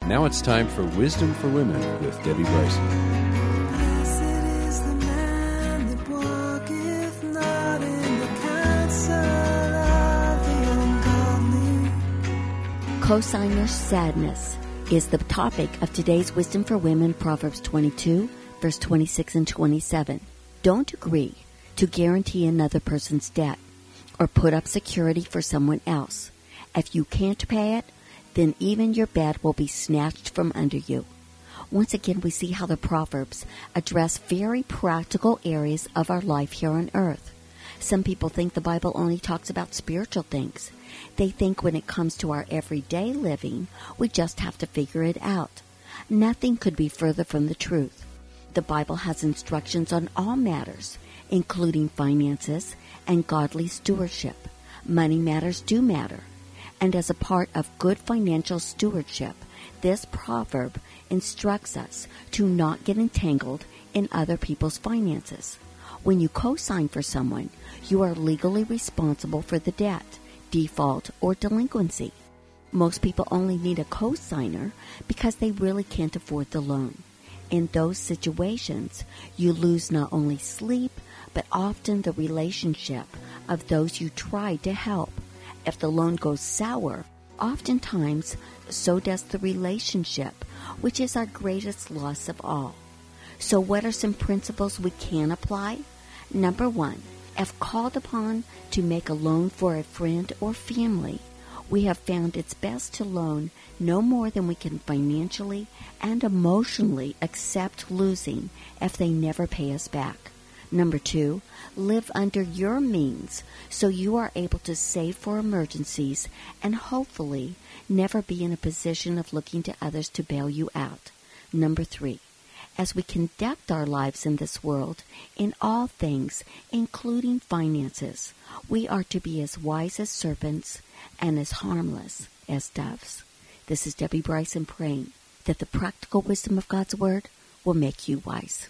Now it's time for Wisdom for Women with Debbie Bryson. Blessed is the man that walketh not in the counsel of the ungodly. Co-signer's sadness is the topic of today's Wisdom for Women, Proverbs 22, verse 26 and 27. Don't agree to guarantee another person's debt or put up security for someone else. If you can't pay it, then even your bed will be snatched from under you. Once again, we see how the Proverbs address very practical areas of our life here on earth. Some people think the Bible only talks about spiritual things. They think when it comes to our everyday living, we just have to figure it out. Nothing could be further from the truth. The Bible has instructions on all matters, including finances and godly stewardship. Money matters do matter. And as a part of good financial stewardship, this proverb instructs us to not get entangled in other people's finances. When you co-sign for someone, you are legally responsible for the debt, default, or delinquency. Most people only need a co-signer because they really can't afford the loan. In those situations, you lose not only sleep, but often the relationship of those you tried to help. If the loan goes sour, oftentimes so does the relationship, which is our greatest loss of all. So what are some principles we can apply? Number 1, if called upon to make a loan for a friend or family, we have found it's best to loan no more than we can financially and emotionally accept losing if they never pay us back. Number 2, live under your means so you are able to save for emergencies and hopefully never be in a position of looking to others to bail you out. Number 3, as we conduct our lives in this world, in all things, including finances, we are to be as wise as serpents and as harmless as doves. This is Debbie Bryson praying that the practical wisdom of God's Word will make you wise.